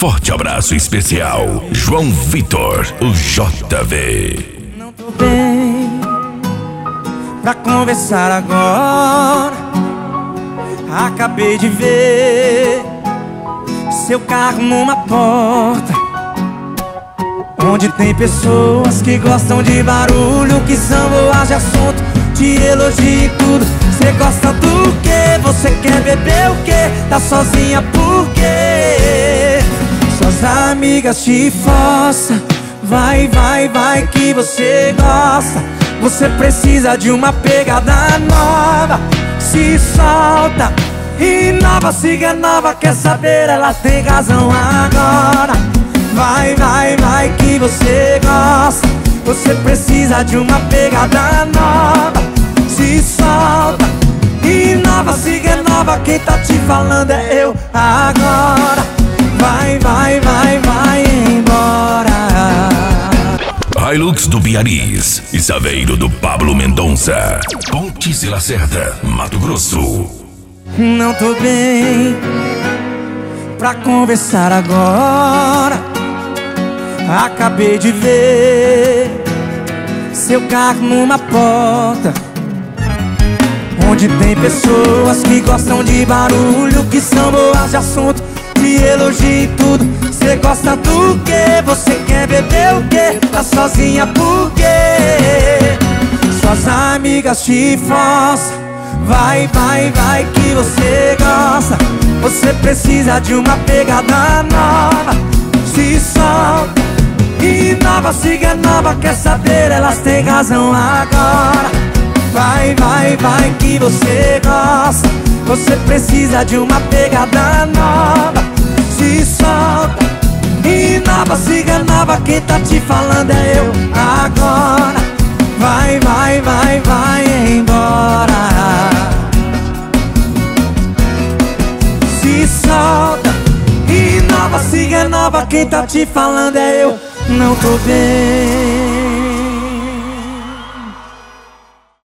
forte abraço especial, João Vitor, o JV. Não tô bem pra conversar agora. Acabei de ver seu carro numa porta, onde tem pessoas que gostam de barulho, que são boas de assunto, te elogiam e tudo. Você gosta do quê? Você quer beber o quê? Tá sozinha por quê? Suas amigas te forçam. Vai, vai, vai que você gosta. Você precisa de uma pegada nova. Se solta, inova, siga nova. Quer saber? Ela tem razão agora. Vai, vai, vai que você gosta. Você precisa de uma pegada nova. Se solta, inova, siga nova. Quem tá te falando é eu agora. Vai, vai, vai, vai embora. Hilux do Biariz e Saveiro do Pablo Mendonça, Pontes e Lacerda, Mato Grosso. Não tô bem pra conversar agora. Acabei de ver seu carro numa porta, onde tem pessoas que gostam de barulho, que são boas de assunto, te elogiam e tudo. Você gosta do quê? Você quer beber o quê? Tá sozinha por quê? Suas amigas te forçam. Vai, vai, vai que você gosta. Você precisa de uma pegada nova. Se solta, inova, siga nova. Quer saber? Elas têm razão agora. Vai, vai, vai que você gosta. Você precisa de uma pegada nova. Se solta, inova, siga nova. Quem tá te falando é eu agora. Vai, vai, vai, vai embora. Se solta, inova, siga nova. Quem tá te falando é eu. Não tô bem.